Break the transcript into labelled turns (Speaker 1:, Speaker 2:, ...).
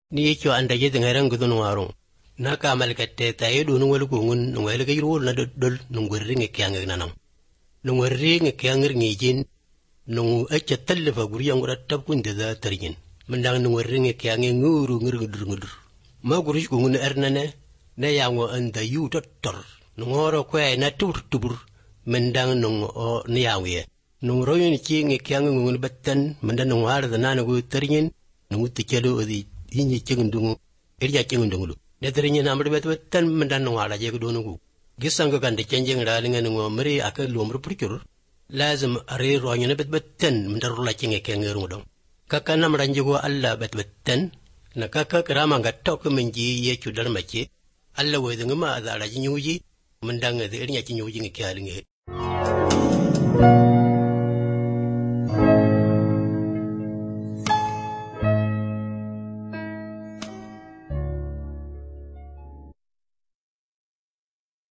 Speaker 1: ni cho anda je ngairan gudun waro na ka malkatte tayi do nun wal gungun nun wal ga yiro na dol nun gurri nge kyangir nanam nun warri nge kyangir nge jin nun acca talfa guri yang rattab kun da tarjin mun dang nun warri nge kyangir nguru ngudur ma guri gungun ernane na yango anda yu tottor nun horo ko na tubur mun dang nun o ni yawiye nun royin ci nge kyangir ngun battan mun dang nun har da nana go tarjin nun tikelo odi inyi cengndungu irja cengndungu nedrinya namre bet-betan mendan wala je ko donugo gisang ko gande cenjeng ralinga ngo mari aka lomru purcur lazim are roñu bet-betan mendar la cenge kengeru dong kaka nam ranjugo alla bet-betan na kaka krama gatta ko menji ye cudar mace alla wedinga ma azara jinyuji mendang de irnya cinyuji nge kyalinge